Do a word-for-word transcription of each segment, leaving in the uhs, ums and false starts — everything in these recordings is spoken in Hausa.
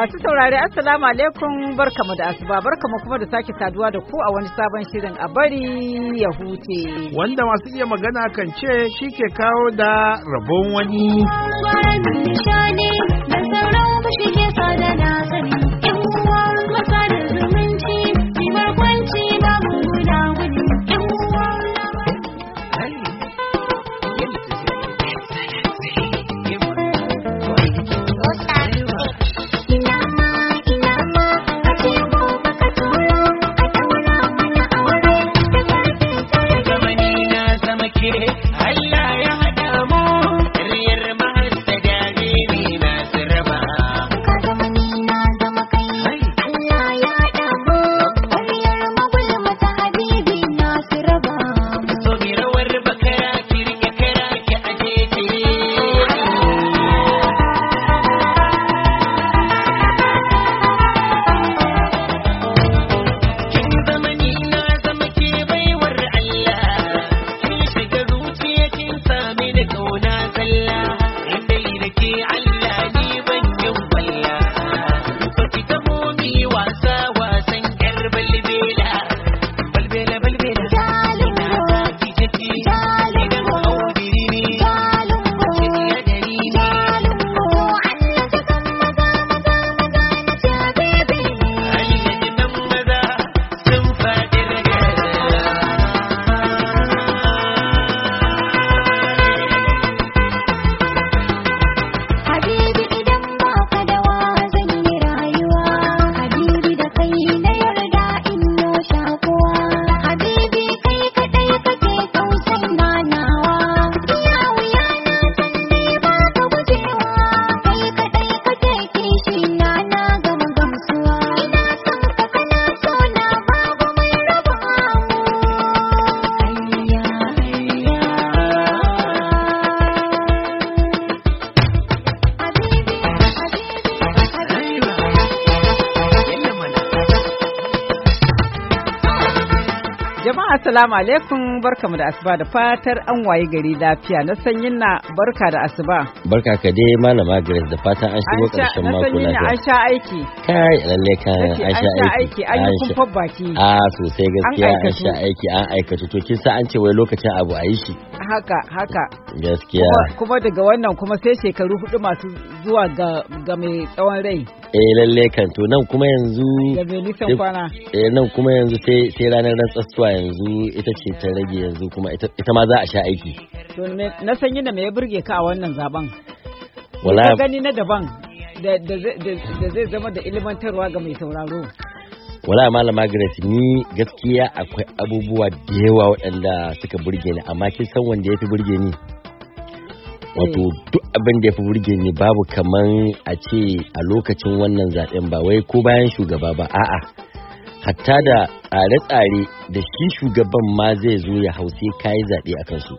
Masu saurare assalamu alaikum barkamu da asuba barkamu kuma da sake saduwa da ku a wani sabon shirin a bari ya huce. Wanda masu iya magana kan ce shi ke kawo da rabon wani. Assalamu alaikum barkamu da asuba da fatar an waye gari lafiya na sanyin na barka da asuba. Barka ka dai malama Grace da fatan an shigo karshen mako lafiya. An sha aiki. Kai lalle kan an sha aiki. An yi kumfar baki. Ah sosai gaskiya an sha aiki an aikata to kin sa an ce wai lokacin abu a yi shi. Haka haka. Gaskiya. Kuma daga wannan kuma sai shekaru hudu masu zuwa ga ga mai tsawon rai. Eh lalle kan to nan kuma yanzu. Da mai nisan kwana. Eh nan kuma yanzu sai sai ranar rantsasuwa yanzu ita ce ta rage yanzu kuma ita ma za a sha aiki. To na san yana me ya burge ka a wannan zaben? Wala gani na daban da zai zama da ilimantarwa ga mai sauraro. Wala malama Grace ni gaskiya akwai abubuwa da yawa waɗanda suka burge ni amma kin san wanda ya fi burge ni? Wato duk abin da ya fi burge ni babu kaman a ce a lokacin wannan zaben ba wai ko bayan shugaba ba a'a hatta da tsare-tsare da shi shugaban ma zai zo ya hausa kayi zaɓe a kansu.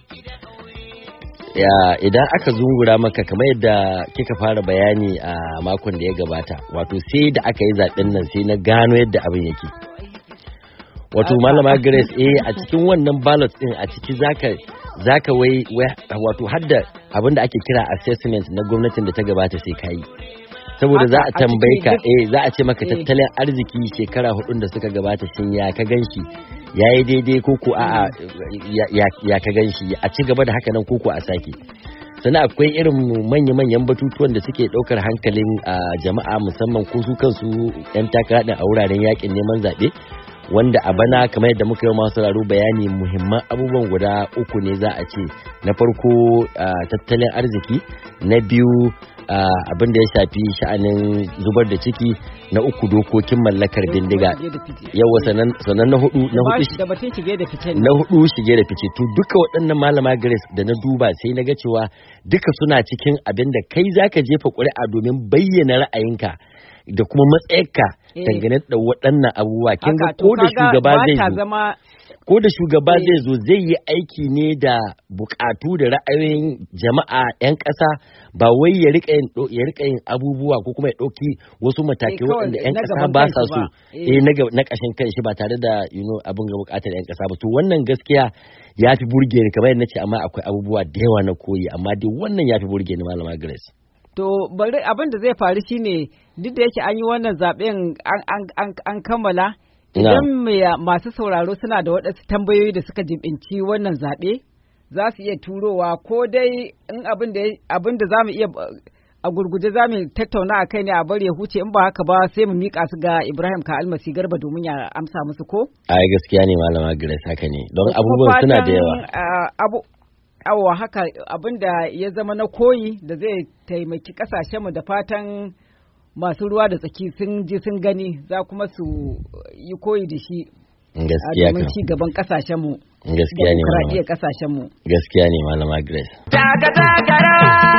Idan aka zungura maka kamar yadda kika fara bayani a makon da ya gabata wato sai da aka yi zaɓen nan sai na gano yadda abin yake. Wato malama Grace eh a cikin wannan ballot din a ciki zaka zaka wai wato hadda abin da ake kira assessment na gwamnatin da ta gabata sai kayi. Saboda za a tambaye ka eh za a ce maka tattalin arziki shekara hudun da suka gabata shin ya ka ganshi yayi daidai ko ko a'a ya ka ganshi a ci gaba da haka nan ko ko a sake sannan akwai irin manya-manyan batutuwan da suke daukar hankalin jama'a musamman ko su kansu yan takara din a wuraren yakin neman zabe wanda a bana kamar yadda muka yi masu sauraro bayani muhimman abubuwan guda uku ne za a ce na farko tattalin arziki na biyu abin da ya shafi sha'anin zubar da ciki na uku dokokin mallakar bindiga yawa sannan na hudu na hudu na hudu shige da fice to duka waɗannan malama Grace da na duba sai na ga cewa duka suna cikin abin da kai zaka jefa ƙuri'a domin bayyana ra'ayinka da kuma matsayarka dangane da waɗannan abubuwa kin ga ko da shugaba zai zo ko da shugaba zai zo zai yi aiki ne da bukatu da ra'ayoyin jama'a 'yan ƙasa ba wai ya rika yin ya rika yin abubuwa ko kuma ya ɗauki wasu matakai waɗanda 'yan ƙasa ba sa so eh na ƙashin kanshi ba tare da you know abin ga bukatar 'yan ƙasa ba to wannan gaskiya ya fi burge ni kamar yadda nace amma akwai abubuwa da yawa na koyi amma dai wannan ya fi burge ni malama Grace. To bari abin da zai faru shine duk da yake an yi wannan zaben an kammala idan masu sauraro suna da waɗansu tambayoyi da suka jibinci wannan zaɓe za su iya turowa ko dai in abin da za mu iya a gurguje za mu tattauna a kai ne a bari ya huce in ba haka ba sai mu miƙa su ga Ibrahim ka almasi garba domin ya amsa musu ko? Ai gaskiya ne malama Grace haka ne don abubuwan suna da yawa. Abu awa haka abin da ya zama na koyi da zai taimaki kasashenmu da fatan masu ruwa da tsaki sun ji sun gani za kuma su yi koyi da shi. Gaskiya kan. Domin ci gaban kasashenmu. Gaskiya ne malama. kasashenmu. Gaskiya ne malama Grace. Taka takara.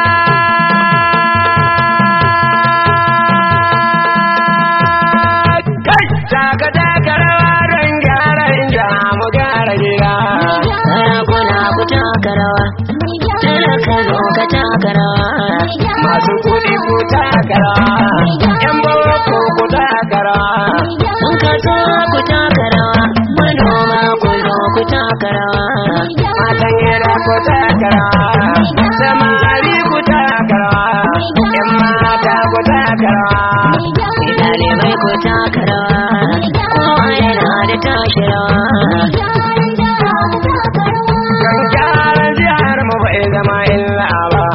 Taka takara don gyara inda mu gyara gida. Sarakuna ku taka rawa, talaka zo ka taka rawa. Masu kuɗi ku taka rawa, ƴan boko ku taka rawa. Mun kaso ku taka rawa, manoma ku zo ku taka rawa. Matan gida ku taka rawa, samari ku taka rawa, ƴan mata ku taka rawa. Ɗalibai ku taka rawa, kowa yana da tashi rawa. Don gyaran jihar mu bai zama illa ba.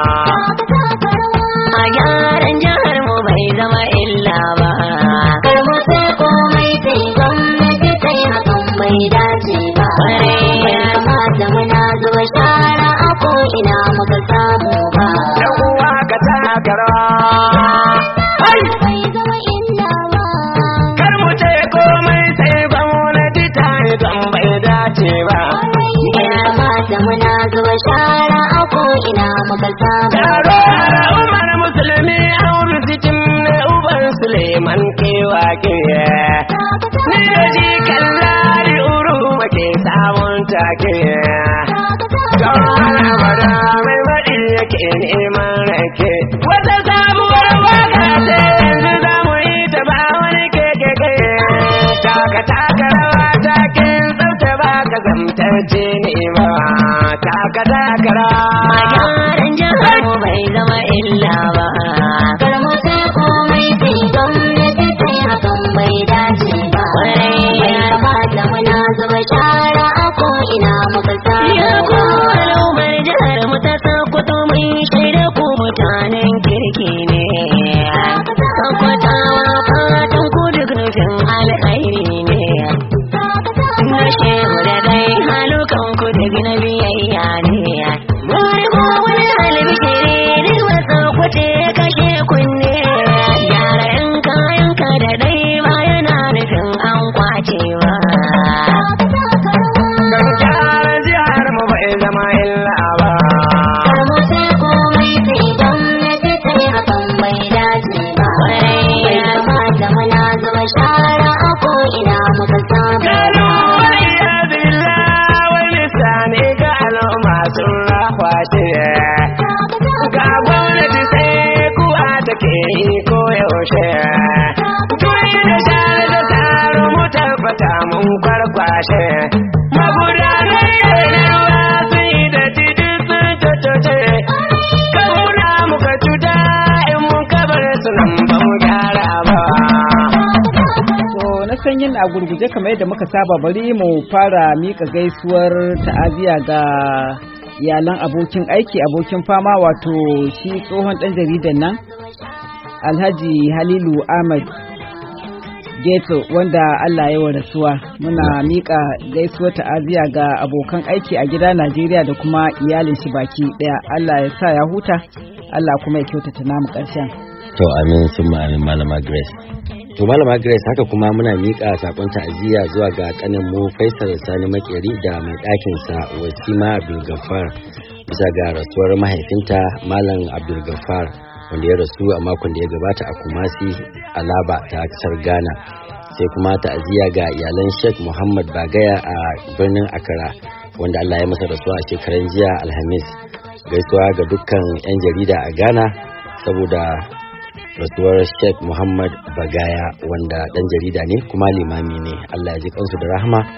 A gyaran jihar mu bai zama illa ba. Karmu sai komai sai gwamnati ta yi hakan bai dace ba. Bai kamata muna zuba shara a ko'ina muka samu ba. Dan uwa ka taka rawa. Bai zama illa ba. Kar mu ce komai sai gwamnati ta yi don bai dace ba. Bai kamata muna zuba shara a ko'ina muka samu Taro ba. al'ummar musulmi an rizikin na uban Suleiman kewa ke. Ni da ji kallari uru make samun take. Don al'amara mai maɗi yake neman rake. Wata sabuwar waka ce yanzu za mu yi ta ba wani keke. Taka taka rawa takin tsafta ba ka zamtacce ne ba. Taka taka rawa. A gyaran jihar mu bai zama illa ba. Kar mu sai komai sai gwamnati ta yi hakan bai dace ba. Bai kamata muna zuba shara a ko'ina muka samu Ya ku ba. al'ummar jihar mu ta Sokoto mun shaida ku mutanen kirki ne. Sokotawa fatan ku duk nufin alkhairi ne. Na shehu da dai halukan ku duk na biyayya ne. Bari ko wani albishiri duk wasu kwace kashe kunne. Gyara yan kayan ka da dai ba yana nufin an kwace ba. Don gyara jihar mu bai zama illa ba. Kar mu sai komai sai gwamnati ta yi hakan bai dace ba. Bai kamata muna zuba shara a ko'ina muka samu Gano ba. waliya billah wani sani ga al'umma sun rahwace. Ga gwamnati sai kuwa take yi ko yaushe. Tuni da share da taro mu tabbata mun kwarkwashe. Magudanar na ruwa sun yi da titi sun tattace. Kan muna muka cuta in mun kabar su nan ba mu gyara ba. To na san yin a gurguje kamar yadda muka saba bari mu fara mika gaisuwar ta'aziya ga iyalan abokin aiki abokin fama wato shi tsohon dan jaridan nan Alhaji Halilu Ahmad Geto wanda Allah ya wa rasuwa. Muna mika gaisuwar ta'aziya ga abokan aiki a gida Najeriya da kuma iyalin shi baki daya. Allah ya sa ya huta, Allah kuma ya kyautata namu ƙarshen. To amin sun amin malama Grace. To malama Grace haka kuma muna miƙa sakon ta'aziyya zuwa ga kanin mu Faisal Sani Makeri da mai ɗakin sa Wasima Abdul Gaffar bisa ga rasuwar mahaifinta Malam Abdul Gaffar wanda ya rasu a makon da ya gabata a Kumasi Alaba ta kasar Ghana. Sai kuma ta'aziyya ga iyalan Sheikh Muhammad Bagaya a birnin Accra wanda Allah ya masa rasuwa a shekaran jiya Alhamis. Gaisuwa ga dukkan 'yan jarida a Ghana saboda rasuwar Sheikh Muhammad Bagaya wanda dan jarida ne kuma limami ne. Allah ya ji kansu da rahama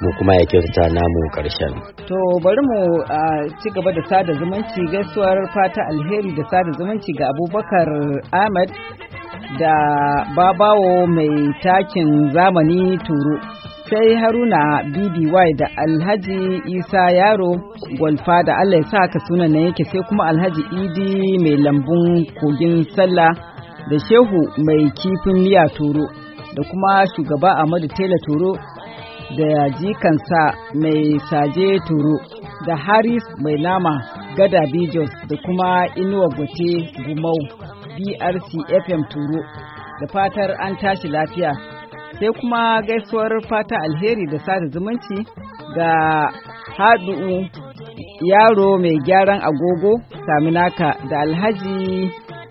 mu kuma ya kyautata namu ƙarshen. To bari mu ci gaba da sada zumunci, gaisuwar fata alheri da sada zumunci ga Abubakar Ahmad da Babawo mai takin zamani Turu, sai Haruna B B Y da Alhaji Isa Yaro Gwalfa da Allah ya sa ka sunan nan yake, sai kuma Alhaji Idi mai lambun kogin sallah da Shehu mai kifin miya Turu da kuma shugaba Ahmadu Tela Turu da jikansa mai saje Turu da Haris mai nama Gada Bijos da kuma Inuwa Gote Gumau B R C F M Turu, da fatar an tashi lafiya. Sai kuma gaisuwar fata alheri da sada zumunci ga Hadu'u Yaro mai gyaran agogo Saminaka da Alhaji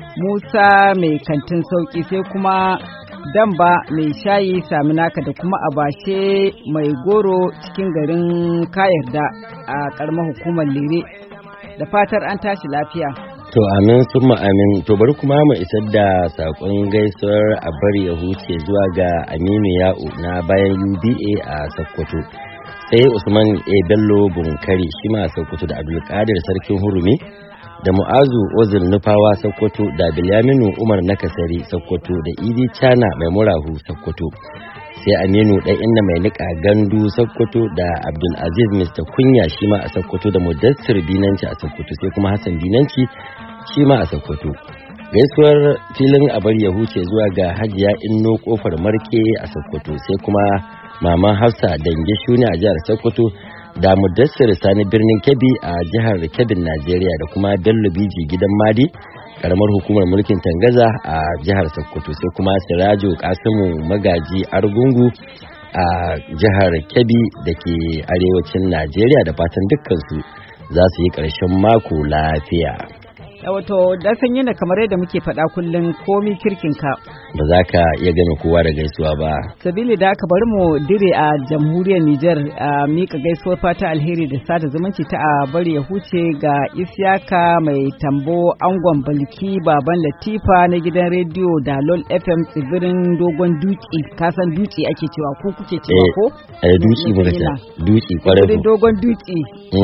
Musa mai kantin sauki, sai kuma Damba mai shayi Saminaka da kuma Abashe mai goro cikin garin Kayarda a karamar hukumar Lere, da fatar an tashi lafiya. To amin summa amin. To bari kuma mu isar da sakon gaisuwar a bari ya huce zuwa ga Aminu Ya'u na bayan U B A a Sokoto, sai Usman A Bello Bunkari shi ma a Sokoto, da Abdulkadir Sarkin Hurumi, da Mu'azu Ozil Nufawa Sokoto, da Bilyaminu Umar Nakasari Sokoto, da Idi Chana mai murahu Sokoto, sai Aminu ɗan inda mai nika gandu Sokoto, da Abdul Aziz Mister Kunya shi ma a Sokoto, da Mudassir Binanci a Sokoto, sai kuma Hassan Binanci shi ma a Sokoto. Gaisuwar filin abar ya huce zuwa ga Hajiya Inno Kofar Marke a Sokoto, sai kuma Maman Hafsa Dange Shuni a jihar Sokoto, da Mudassir Sani birnin Kebbi a jihar Kebbin Najeriya, da kuma Bello Biji gidan Madi karamar hukumar mulkin Tangaza a jihar Sokoto, sai kuma Sirajo Kasimu Magaji Argungu a jihar Kebbi da ke arewacin Najeriya, da fatan dukkansu za su yi ƙarshen mako lafiya. Wato da san yana kamar yadda muke faɗa kullum, komi kirkin ka ba za ka iya gane kowa da gaisuwa ba. Sabili da aka bari mu dire a jamhuriyar Nijar a mika gaisuwar fata alheri da sada zumunci ta a bari ya huce ga Isyaka mai tambo angon Balki baban Latifa na gidan rediyo Dalol F M tsibirin Dogon Duki, kasan Duki ake cewa ko kuke cewa ko? Eh Duki muka ce. Duki kwarai. Tsibirin Dogon Duki.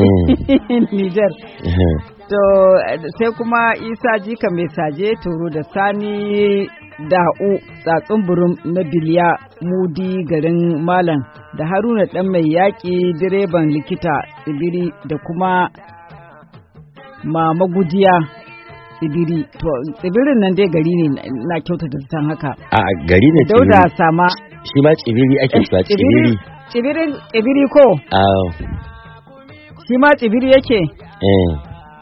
Nijar. To sai kuma Isa Jika mai saje Toro da Sani Da'u tsatsun burum na Biliya Mudi garin Malam, da Haruna dan mai yaƙi direban likita Tsibiri, da kuma Mama Gujiya Tsibiri. To Tsibirin nan dai gari ne na kyauta da san haka. A gari ne Tsibiri. Dauda Sama. Shi ma Tsibiri ake cewa Tsibiri. Tsibirin Tsibiri ko? Ah. Shi ma Tsibiri yake? Eh.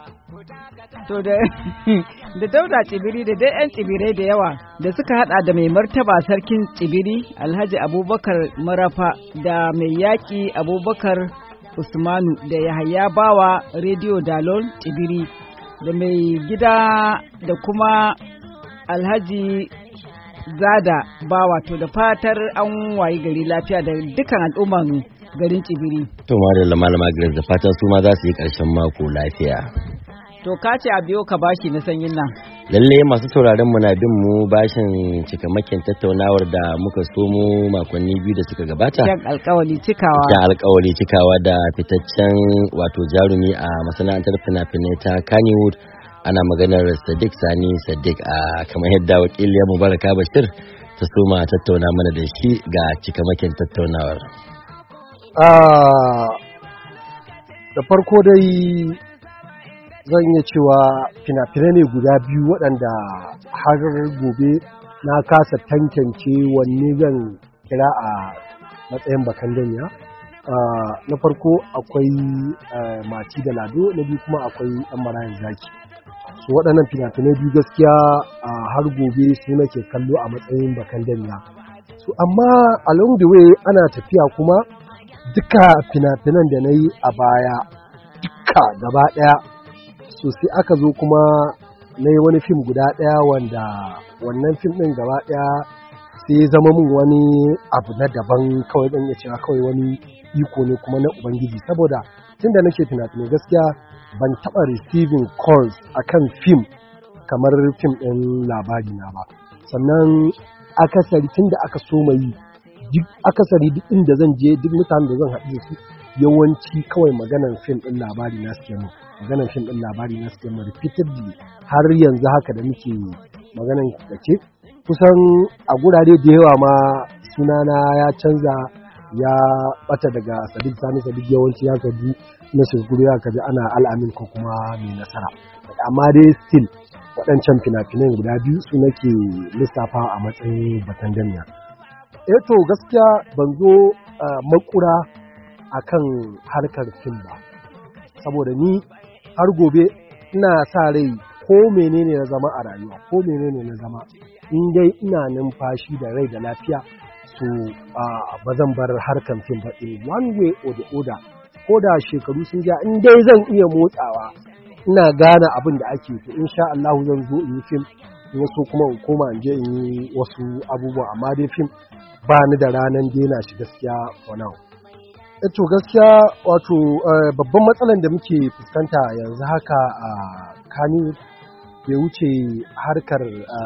To da da Dauda Tsibiri da dai 'yan tsibirai da yawa da suka hada da mai martaba sarkin Tsibiri Alhaji Abubakar Marafa, da mai yaƙi Abubakar Usmanu, da Yahaya Bawa rediyo Dalol Tsibiri, da mai gida da kuma Alhaji Zada Bawa. To da fatar an wayi gari lafiya da dukkan al'umman garin Tsibiri. To madalla malama Grace, da fatan su ma za su yi ƙarshen mako lafiya. To ka ce a biyo ka bashi na sanyin nan. Lalle masu sauraron mu na bin mu bashin cikamakin tattaunawar da muka somo makonni biyu da suka gabata. Kyan alkawali cikawa. Kyan alkawali cikawa da fitaccen wato jarumi a masana'antar fina-finai ta Kannywood, ana maganar Sadiq Sani Sadiq, a kamar yadda wakiliyar Mubaraka Bashir ta soma tattauna mana da shi ga cikamakin tattaunawar. Da farko dai zan iya cewa fina-finai ne guda biyu waɗanda har gobe na kasa tantance wanne zan kira a matsayin bakan danya. Na farko akwai Mati da Lado, na biyu kuma akwai ɗan Marayan Zaki. So waɗannan fina-finai biyu gaskiya har gobe su nake kallo a matsayin bakan danya. So amma along the way ana tafiya kuma duka fina-finan da na yi a baya duka gaba ɗaya, so sai aka zo kuma na yi wani fim guda ɗaya wanda wannan fim ɗin gaba ɗaya sai zama min wani abu na daban, kawai ɗan ya cewa kawai wani iko ne kuma na Ubangiji, saboda tun da nake fina-finai gaskiya ban taɓa receiving calls akan fim kamar fim ɗin labari na ba. Sannan akasari tun da aka so yi duk akasari duk inda zan je duk mutanen da zan haɗu da su yawanci kawai maganan fim ɗin labari na suke mu maganan fim ɗin labari na suke mu repeatedly har yanzu haka da muke maganan da ke kusan a gurare da yawa ma sunana ya canza ya bata daga Sadiq Sani Sadiq yawanci ya kaji na shirguru ya kaji ana al'amin ko kuma mai nasara amma dai still waɗancan fina-finan guda biyu su nake lissafa a matsayin batan damiya. Eh to gaskiya ban zo makura akan harkar fim ba saboda ni har gobe ina sa rai ko menene na zama a rayuwa ko menene na zama in dai ina numfashi da rai da lafiya so ba zan bar harkar fim ba in one way or the other ko da shekaru sun ja in dai zan iya motsawa ina gane abin da ake to insha Allah zan zo in yi fim wasu kuma in koma in je in yi wasu abubuwa amma dai fim ba ni da ranar daina shi gaskiya for now. To gaskiya wato babban matsalan da muke fuskanta yanzu haka a Kano bai wuce harkar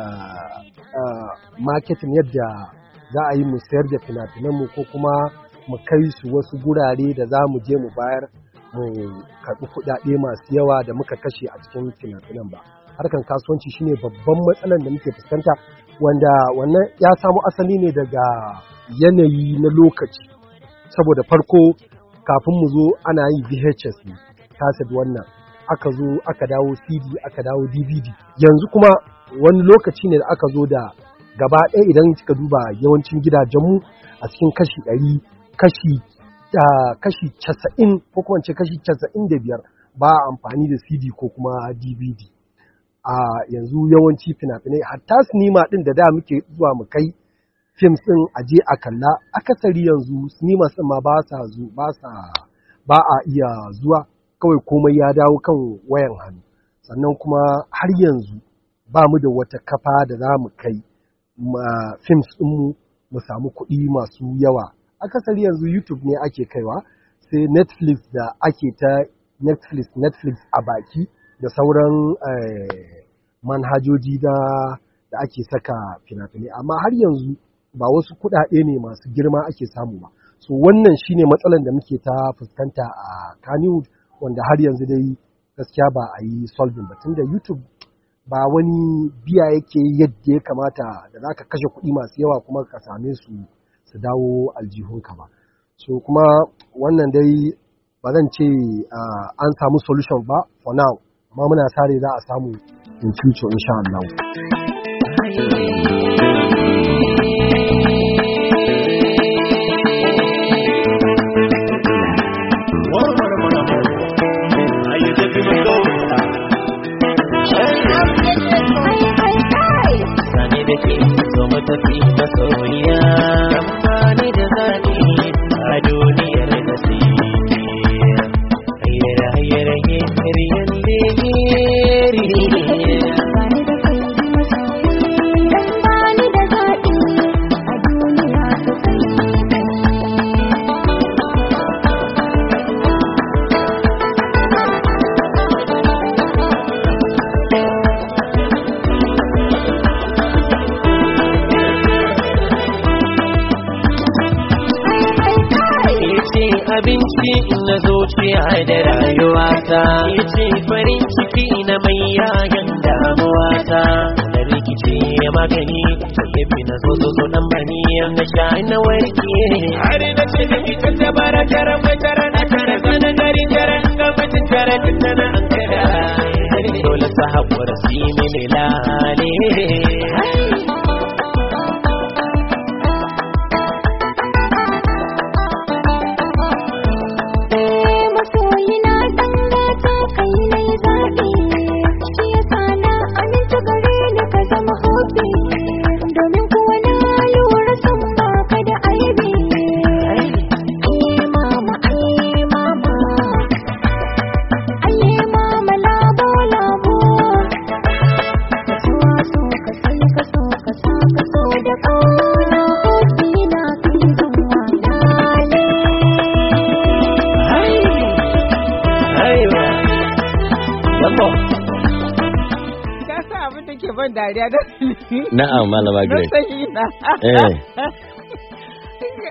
marketing yadda za a yi mu sayar da fina-finanmu ko kuma mu kai su wasu gurare da za mu je mu bayar mu karɓi kuɗaɗe masu yawa da muka kashe a cikin fina-finan ba. Harkar kasuwanci shine babban matsalan da muke fuskanta wanda wannan ya samo asali ne daga yanayi na lokaci. Saboda farko kafin mu zo ana yi V H S ne kaset wannan aka zo aka dawo C D aka dawo D V D yanzu kuma wani lokaci ne da aka zo da gaba ɗaya idan kika duba yawancin gidajenmu a cikin kashi ɗari kashi da kashi casa'in ko kuma ce kashi casa'in da biyar ba amfani da C D ko kuma D V D a yanzu yawanci fina-finai hatta sinima ɗin da da muke zuwa mu kai fim ɗin aje a kalla akasari yanzu sinima ɗin ma ba sa zu ba sa ba a iya zuwa kawai komai ya dawo kan wayan hannu sannan kuma har yanzu ba mu da wata kafa da za mu kai ma films ɗinmu mu samu kuɗi masu yawa akasari yanzu YouTube ne ake kaiwa sai Netflix da ake ta Netflix Netflix a baki da sauran manhajoji da da ake saka fina-finai amma har yanzu ba wasu kuɗaɗe ne masu girma ake samu ba so wannan shine matsalar da muke ta fuskanta a Kannywood wanda har yanzu dai gaskiya ba a yi solving ba tunda YouTube ba wani biya yake yadda ya kamata da zaka kashe kuɗi masu yawa kuma ka same su su dawo aljihunka ba so kuma wannan dai ba zan ce an samu solution ba for now amma muna sare za a samu in future insha Allah. Tafi da soyayya amma ni da zaɓi a duniyar da su yi hayyar hayyar hayyar yalle abinci na zuciya da rayuwata yace farin ciki na mai yayan damuwata na rikici ya magani sai bi na zo zo nan bani na sha na warke har na ce da ita ta bara jaran mai tara na tara sanan garin jaran ga mutum tara tana an kada dole sa hakura si mi milale dariya da na'am malama Grace na sanyi na eh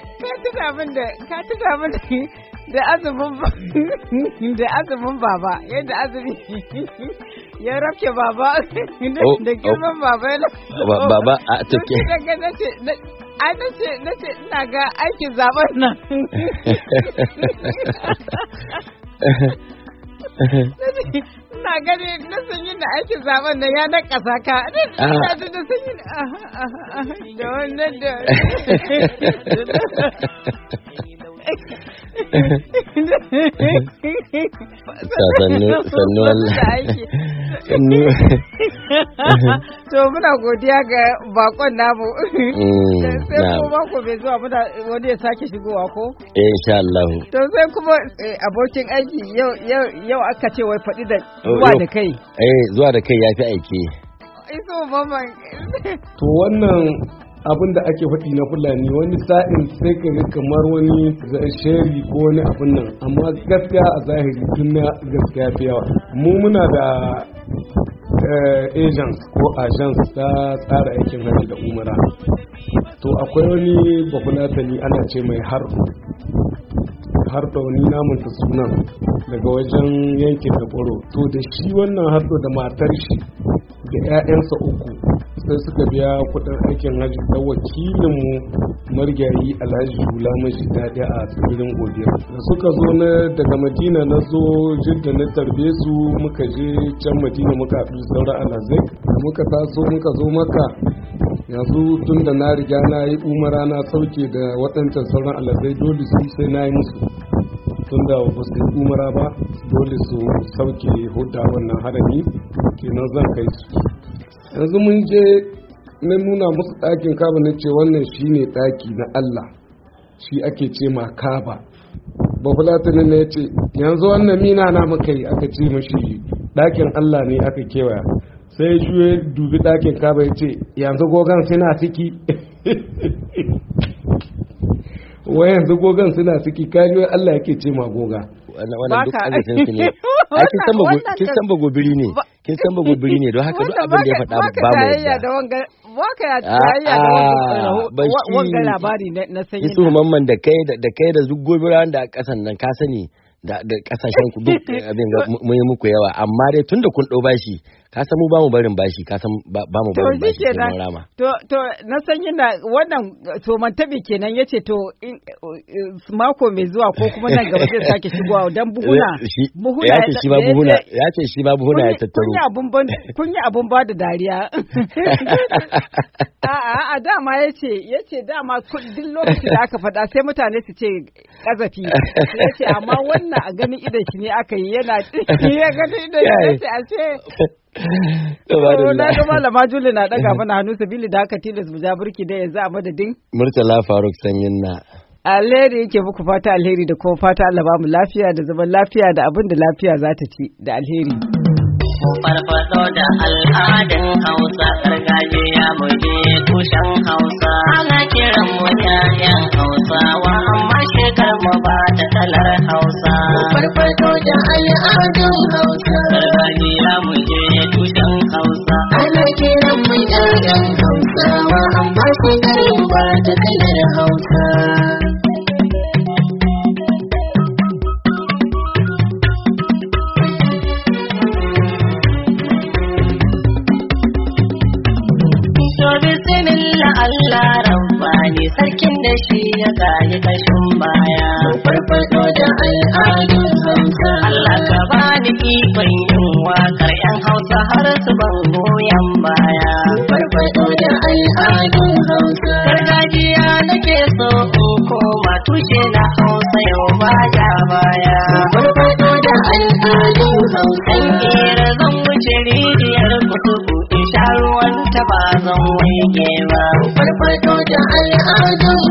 tuna min da ka tuna min da azumin da azumin baba yadda azumi ya rafke baba da girman baba yana baba a take ai nace nace ina ga aikin zaben nan ina gani na san yin da aikin zaben nan ya nakasa ka ina da na san yin da wannan da sannu sannu sannu to muna godiya ga bakon namu sai kuma mako bai zuwa muna wani ya sake shigowa ko eh insha Allah to sai kuma abokin aiki yau yau yau aka ce wai faɗi da zuwa da kai eh zuwa da kai yafi aiki iso mamman to wannan abin da ake faɗi na fulani wani sa'in sai ka ga kamar wani sheri ko wani abin nan amma gaskiya a zahiri tun na gaskiya fi yawa mu muna da agents ko agents ta tsara aikin hajji da umara to akwai wani bafulatani ana ce mai har har da wani namun ta sunan daga wajen yankin da ƙoro to da shi wannan hardo da matar shi da 'ya'yansa uku sai suka biya kudin aikin hajji da wakilinmu margayi alhaji hula mashi daɗi a tsibirin godiya da suka zo na daga madina na zo jidda na tarbe su muka je can madina muka haɗu sauran alhazai da muka taso muka zo maka yanzu tun da na riga na yi umara na sauke da waɗancan sauran alhazai dole su sai na yi musu tun da ba su yi umara ba dole su sauke hudda wannan harami kenan zan kai su yanzu mun je na nuna musu ɗakin kaba na ce wannan shi ne ɗaki na Allah shi ake ce ma kaba bafulatinin na ya ce yanzu wannan mina na muka yi aka ce mashi ɗakin Allah ne aka kewaya sai shi ya dubi ɗakin kaba ya ce yanzu gogon suna ciki wai yanzu gogon suna ciki kaji Allah yake ce ma goga wannan duk arzikin su ne ai kin san ba kin san ba gobiri ne kin san ba gobiri ne don haka duk abin da ya faɗa ba mu da wanga waka ya tsayayya da wanga labari na sanyi Isu mamman da kai da kai da duk gobiran da kasan nan ka sani da da kasashen ku duk abin mun yi muku yawa amma dai tunda kun dau bashi ka san mu ba mu barin bashi ka san ba mu barin bashi sai rama to to na san yana wannan to man tabi kenan yace to mako mai zuwa ko kuma nan gaba zai sake shigowa dan buhuna buhuna yace shi ba buhuna yace shi ba buhuna ya tattaro kun yi abun ban kun yi abun ba da dariya a a a dama yace yace dama duk lokacin da aka faɗa sai mutane su ce kazafi yace amma wannan a ganin idan shi ne aka yi yana ya ganin idan yace a ce na ga malama Juli na daga mana hannu sabili da haka tilas mu ja burki da yanzu a madadin Murtala Faruk Sanyin na alheri yake muku fata alheri da kuma fata Allah ba mu lafiya da zaman lafiya da abin da lafiya za ta ci da alheri farfado da al'adun Hausa gargajiya mu je tushen Hausa ana kiran mu ƴaƴan Hausawa amma shekar mu ba ta kalar Hausa farfado da al'adun Hausa gargajiya mu je tushen Hausa ana kiran mu ƴaƴan Hausawa amma shekar mu ba ta kalar Hausa Allah rabbani sarkin da shi ya kayi kashin baya farfado da al'adun Hausa Allah ka bani ikon yin wakar yan Hausa har su ban goyon baya farfado da al'adun Hausa gargajiya nake so in koma tushe na Hausa yau ba ja baya farfado da al'adun Hausa kera zan wuce rijiyar kutubu in sha ruwan ta ba zan waige ba farfado da al'adun